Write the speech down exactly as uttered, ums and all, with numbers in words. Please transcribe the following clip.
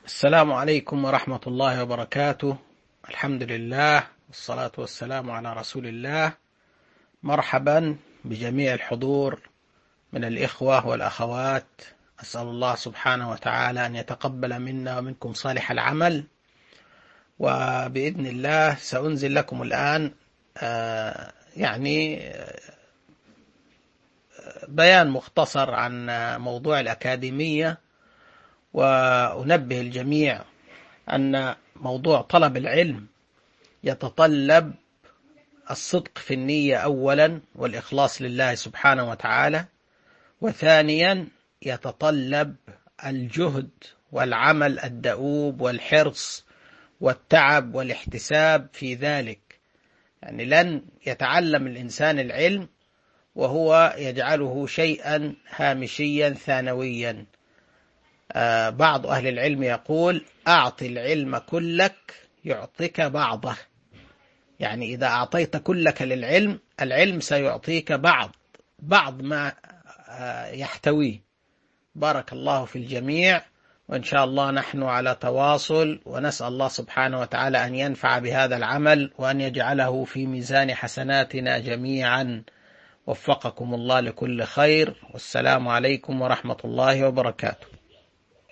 السلام عليكم ورحمة الله وبركاته. الحمد لله والصلاة والسلام على رسول الله. مرحبا بجميع الحضور من الإخوة والأخوات. أسأل الله سبحانه وتعالى أن يتقبل منا ومنكم صالح العمل، وبإذن الله سأنزل لكم الآن يعني بيان مختصر عن موضوع الأكاديمية، وأنبه الجميع أن موضوع طلب العلم يتطلب الصدق في النية أولا والإخلاص لله سبحانه وتعالى، وثانيا يتطلب الجهد والعمل الدؤوب والحرص والتعب والاحتساب في ذلك. يعني لن يتعلم الإنسان العلم وهو يجعله شيئا هامشيا ثانويا. آه بعض أهل العلم يقول: أعط العلم كلك يعطيك بعضه. يعني إذا أعطيت كلك للعلم، العلم سيعطيك بعض بعض ما آه يحتويه. بارك الله في الجميع، وإن شاء الله نحن على تواصل، ونسأل الله سبحانه وتعالى أن ينفع بهذا العمل وأن يجعله في ميزان حسناتنا جميعا. وفقكم الله لكل خير، والسلام عليكم ورحمة الله وبركاته.